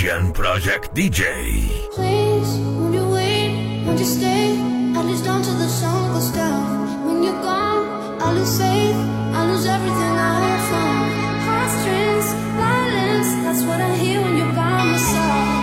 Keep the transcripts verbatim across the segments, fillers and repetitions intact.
Asian Project D J. Please, won't you wait, won't you stay? I lose down to the sun goes down. When you're gone, I lose faith, I lose everything I hold from. Heartstrings, violence, that's what I hear when you're by my side.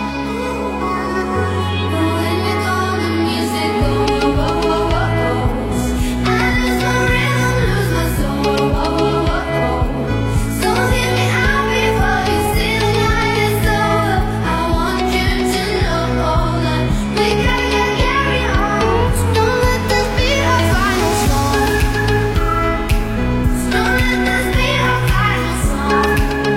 But when you're gone, the music goes, whoa, whoa, whoa, whoa. I lose my rhythm, lose my soul, whoa, whoa, whoa, whoa. So hear me out before you see the night is over. I want you to know that we can carry on. So don't let this be our final song. So don't let this be our final song.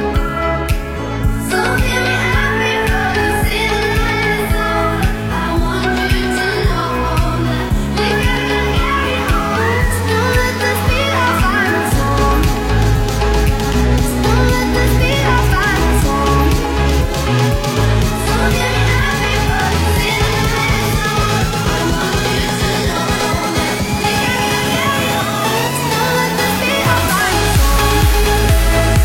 So hear me out before you see the night is over. I want you to know that we can carry on. So don't let this be our final song. So don't let this be our final song. So hear me out before you see the night is over. I want you to know that we can carry on. So don't let this be our final song.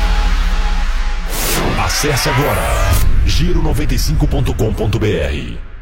Acesse agora giro noventa e cinco ponto com ponto br.